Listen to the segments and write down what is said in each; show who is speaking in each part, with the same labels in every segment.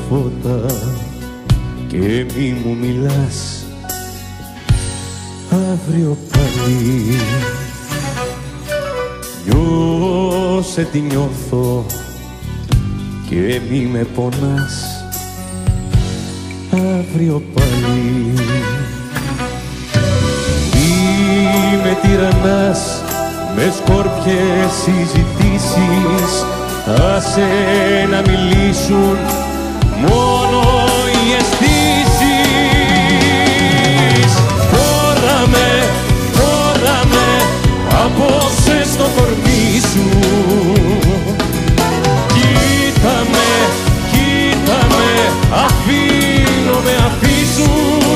Speaker 1: φώτα και μη μου μιλάς αύριο πάλι. Νιώσε τι νιώθω και μη με πονάς αύριο πάλι. Μη με τυραννάς με σκόρπιες συζητήσεις, άσε να μιλήσουν μόνο οι αισθήσεις. Φόρα με, απόψε στο κορμί σου. Κοίτα με, αφήνομαι, αφήσου.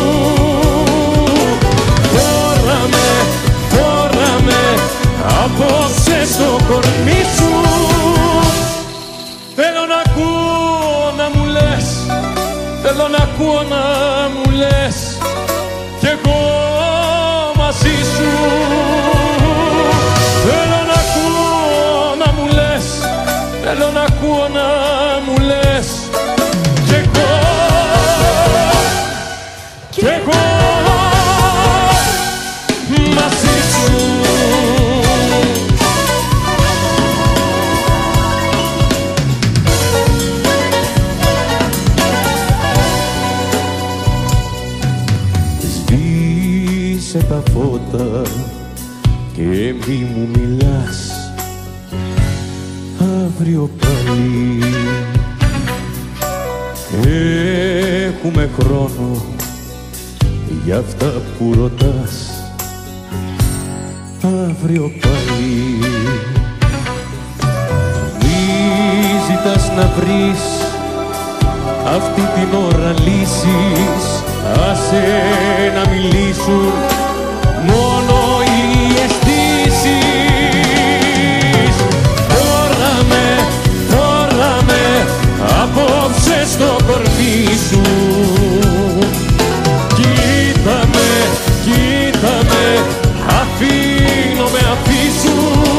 Speaker 1: Φόρα με, απόψε στο κορμί σου. Θέλω να ακούω να μου λες, θέλω να ακούω να μου λες κι εγώ μαζί σου. Θέλω να ακούω να μου λες, θέλω να ακούω να μου λες κι εγώ μαζί σου. Σβήσε τα φώτα και μη μου μιλάς αύριο πάλι. Έχουμε χρόνο για αυτά που ρωτάς αύριο πάλι. Μη ζητάς να βρεις αυτή την ώρα λύσεις, άσε να μιλήσουν μόνο οι αισθήσεις. Φόρα με, απόψε στο κορμί σου. Κοίτα με, αφήνομαι, αφήσου.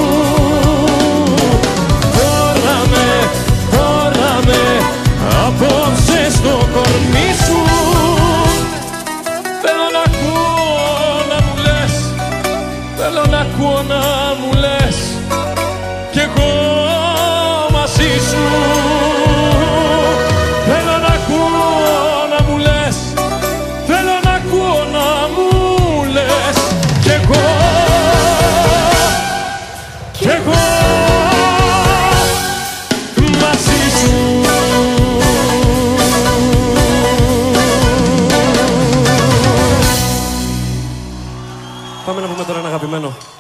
Speaker 1: Φόρα με, απόψε στο κορμί σου. Θέλω να ακούω να μου λες, θέλω να ακούω να μου λες κι εγώ μαζί σου. Θέλω να ακούω να μου λες, θέλω να ακούω να μου λες κι εγώ μαζί σου. Πάμε να πούμε τώρα ένα αγαπημένο.